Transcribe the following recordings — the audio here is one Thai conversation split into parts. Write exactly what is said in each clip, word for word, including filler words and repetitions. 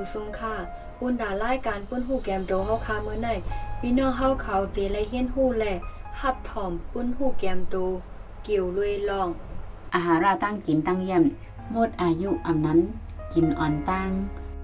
สูงค่ะปุ้นดารายการปุ้นหูแกมโดเฮาคามื้อไหนพี่น้องเฮาเขาเตและเฮียนฮู้แลฮับถอมปุ้นหูแกมโดเกี่ยวลุยลองอาหาราตั้งกินตั้งเยี่ยมหมดอายุอำนั้นกินอ่อนตั้ง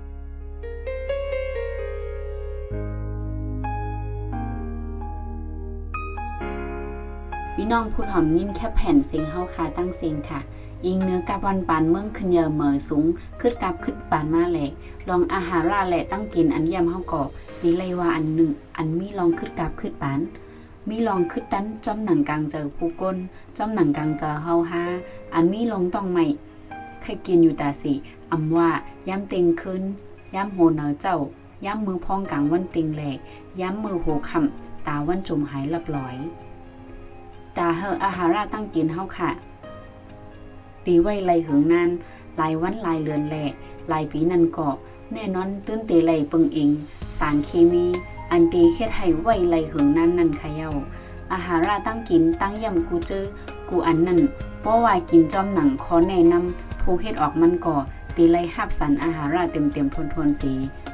พี่น้องผู้ถ่อมยินแค่แผ่นเสียงเฮาคาตั้งเสียงค่ะอิงเนื้อกับวันปานเมืองขึ้นเยอะเหมอสูงขึ้นกับขึ้นปานมาแหละลองอาหาราแหละตั้งกินอันย่ำเฮาก็ดีเลยว่าอันหนึ่งอันมีลองขึ้นกับขึ้นปานมีลองขึ้นดันจอมหนังกลางเจอผู้ก้นจอมหนังกลางเจอเฮาฮาอันมีลงต้องใหม่ใครกินอยู่ตาสิอำว่าย้ำเต็งขึ้นย้ำโหเนอเจ้าย้ำมือพองกลางวันเต็งแหลกย้ำมือโหคำตาวันจมหายลับลอยตาเฮออาหาราตั้งกินเฮาค่ะตีไว้ไหลหึงนานหลายวันหลายเดือนแหละหลายปีนั่นก็แน่นอนตื้นเตไหลปึงอิงสารเคมีอันตีเฮ็ดให้ไว้ไหลหึงนั้นนั่นค่ะเย้าอาหาราตั้งกินตั้งย่ำกูเจอกูอันนั่นเพราะว่ากินจอมหนังขอแนะนำผู้เฮ็ดออกมันก็ตีไหลหับสารอาหาราเต็มๆทนๆสี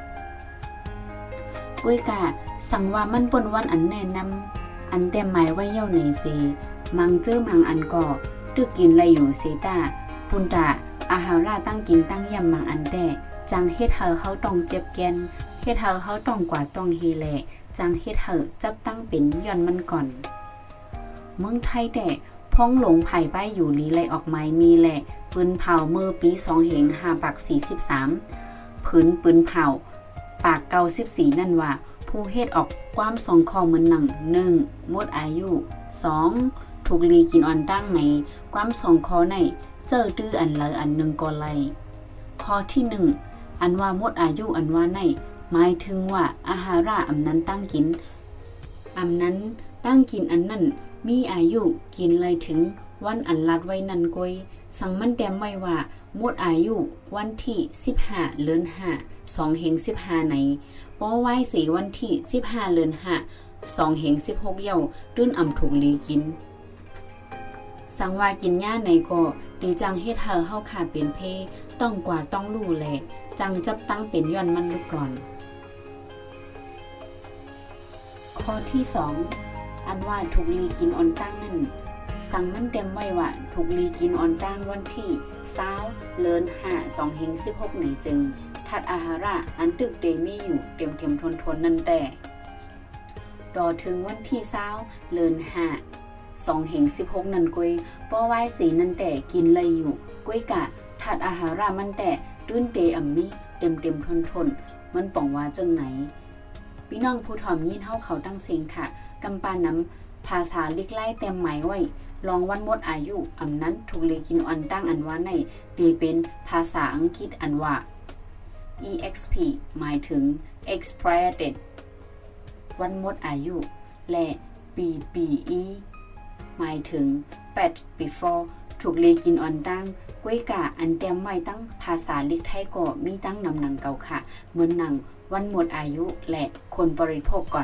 กุ้ยกะสั่งว่ามันป่นวันอันแนะนำอันแต่หมายไว้เย้าไหนสิมังเจอมังอันก็ตึกกินไรอยู่เซตาปุนตาอาหาราตั้งกินตั้งยำมังอันแต่จังเฮ็ดเฮาเฮาต้องเจ็บแกนเฮ็ดเฮาเฮาต้องกว่าต้องเฮแลจังเฮ็ดเฮาจับตั้งเป็นย้อนมันก่อนเมืองไทยแต่พ้องหลงไผ่ป้ายอยู่ลีไลออกไม้มีแหละปืนเผาเมื่อปีสองเหงห้าปากสี่สิบสามผืนปืนเผาปากเก้าสิบสี่นั่นว่าผู้เฮ็ดออกความสองข้อเหมือนหนังหนึ่งหมดอายุสองถูกลีกินอ่อนตั้งในความสองข้อในเจอตื้ออันเลยอันหนึ่งก็ไลข้อที่หนึ่งอันว่าหมดอายุอันว่าในหมายถึงว่าอาหาราอันนั้นตั้งกินอันนั้นตั้งกินอันนั้นมีอายุกินเลยถึงวันอันลัดไว้นันกวยสั่งมันแดมไว้ว่าหมดอายุวันที่สิบห้าเดือนห้าสองเหงสิบห้าในเพราะไว้สีวันที่สิบห้าเดือนห้าสองเหงสิบหกเย้าตื้นอ่ำถูกลีกินสังว่ากินหญ้าในก็ดีจังเฮ็ดเฮาเฮาขาเป็นเพต้องกว่าต้องรู้แลจังจับตั้งเป็นย้อนมันลึกก่อนข้อที่สองอันว่าถูกลีกินอ่อนตั้งนั่นสั่งมันเต็มไว้ว่าถูกลีกินอ่อนตั้งวันที่เศร้าเลินห้าสองเฮงสิบหกไหนจึงทัดอาหาระอันตึกเตมีอยู่เต็มเต็มทนทนนั่นแต่ดอถึงวันที่เศร้าเลินห้าสองเหงสิบหกนันกวยป้อไว้สีนันแต่กินเลยอยู่กวยกะถัดอาหารามันแต่ตื้นเตอัมมี่เต็มเต็มทนทนมันป่องว่าจังไหนพี่น้องผู้ถ่อมยินเฮาเขาตั้งเสียงค่ะกำปาน้ำภาษาลิกไล่เต็มหมายไว้ลองวันหมดอายุอำนั้นถูกเลยกินอ่อนตั้งอันว่าในตีเป็นภาษาอังกฤษอันว่า อี เอ็กซ์ พี หมายถึง expired date วันหมดอายุและ บี บี อี หมายถึง bad before ถูกเลกินอ่อนตั้งกวยกะอันเตรียมไว้ตั้งภาษาลิกไทยก็มีตั้งนำหนังเก่าค่ะเหมือนหนังวันหมดอายุและคนบริโภคก่อน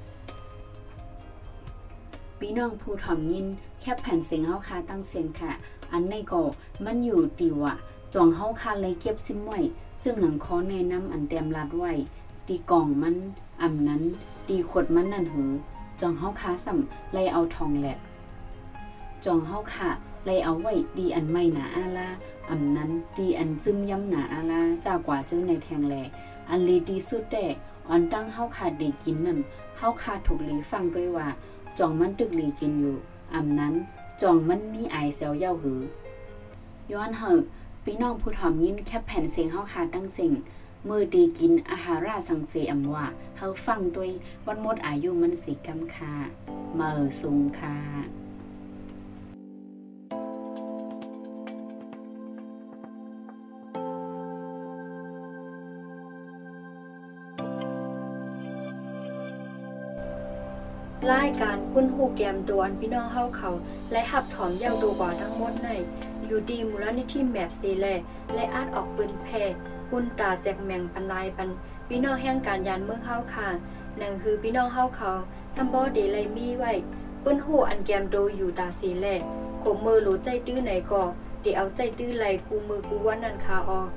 พี่น้องผู้ถ่อมยินแคบแผ่นเสียงเฮาคาตั้งเสียงค่ะอันในก็มันอยู่ตีว่าจองเฮาคาเลยเก็บซิมไว้จึงหนังขอแนะนำอันเตรียมรัดไว้ตีกล่องมันอำนั้นตีขวดมันนั่นหือจองเฮาคาซ้ำเลยเอาทองแหลกจองเฮาค่ะเลยเอาไว้ดีอันไม่หนาอาลาอำนั้นดีอันจึ้มย่ำหนาอาลาจากกว่าจึงในแทงแหลอันลีดีสุดแต่อ่อนตั้งเฮาขาดได้กินนั่นเฮาขาดถูกลีฟังด้วยว่าจองมันตึกลีกินอยู่อำนั้นจองมันมีไอเซลเย้าหือย้อนเหอะพี่น้องผู้ถ่อมยินแคบแผ่นเสียงเฮาขาดตั้งสิ่งมือดีกินอาหาราสังเสอำว่าเฮาฟังด้วยวันหมดอายุมันสิกำคาเมอสุงคารายการปุ้นหูแกมดวนพี่น้องเฮาเขาและหับถอมยาวดูกว่าทั้งหมดในอยู่ดีมูลนิธิแมปซีแลและอาจออกปืนแพปุ้นตาแจกแมงปันลายปันพี่น้องแห่งการยานเมืองเฮาค่ะนั่นคือพี่น้องเฮาเขาทำบ่ได้เลยมีไว้ปุ้นหูอันแกมโดอยู่ตาซีแลขมมือหลูใจตื้อไหนก็ติเอาใจตื้อไหลกูมือกูวันนั่นค่ะออแ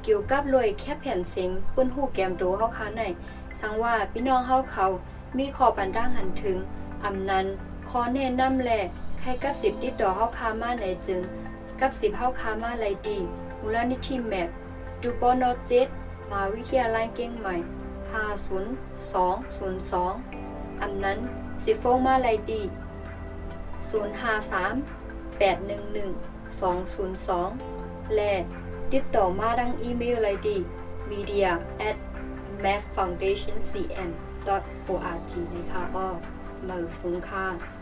เกี่ยวกับรวยแค่แผ่นเสียงปื้นหูแกมโดเฮาคาในสังว่าพี่น้องเฮาเขามีขอปันด่างหันถึงอำนั้นขอแนะนำแลใครกับสิบติดต่อเฮาคามาในจึงกับสิบเฮาคามาไลดีมูลนิธิแมปดูปอนอเจ็ดมหาวิทยาลัยเก่งใหม่ห้า ศูนย์ สอง ศูนย์ สองอำนั้นสิโฟงมาไลดีศูนย์ ห้า สาม แปด หนึ่ง หนึ่ง สอง ศูนย์ สองและติดต่อมาดังอีเมลไลดี media at map foundation c m dot org นะคะอ้อมือสูงค่ะ